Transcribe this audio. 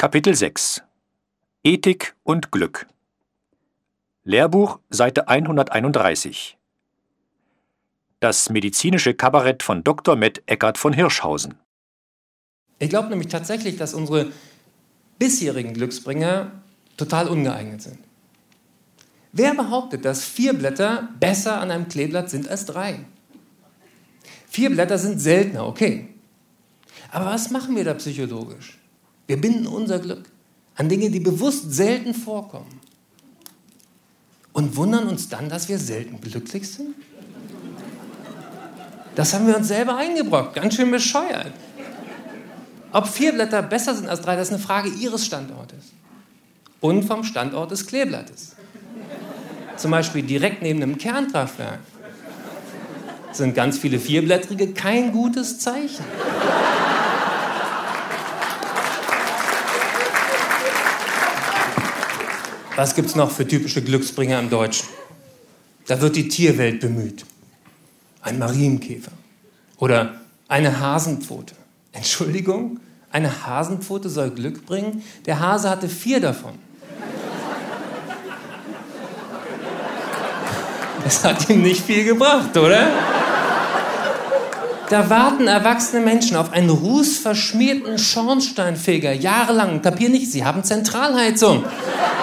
Kapitel 6 Ethik und Glück. Lehrbuch, Seite 131. Das medizinische Kabarett von Dr. Med. Eckart von Hirschhausen. Ich glaube nämlich tatsächlich, dass unsere bisherigen Glücksbringer total ungeeignet sind. Wer behauptet, dass 4 Blätter besser an einem Kleeblatt sind als 3? 4 Blätter sind seltener, okay. Aber was machen wir da psychologisch? Wir binden unser Glück an Dinge, die bewusst selten vorkommen. Und wundern uns dann, dass wir selten glücklich sind? Das haben wir uns selber eingebrockt, ganz schön bescheuert. Ob 4 Blätter besser sind als 3, das ist eine Frage Ihres Standortes. Und vom Standort des Kleeblattes. Zum Beispiel direkt neben einem Kernkraftwerk sind ganz viele 4-Blättrige kein gutes Zeichen. Was gibt's noch für typische Glücksbringer im Deutschen? Da wird die Tierwelt bemüht. Ein Marienkäfer oder eine Hasenpfote. Entschuldigung, eine Hasenpfote soll Glück bringen? Der Hase hatte 4 davon. Das hat ihm nicht viel gebracht, oder? Da warten erwachsene Menschen auf einen rußverschmierten Schornsteinfeger jahrelang und kapieren nicht, sie haben Zentralheizung.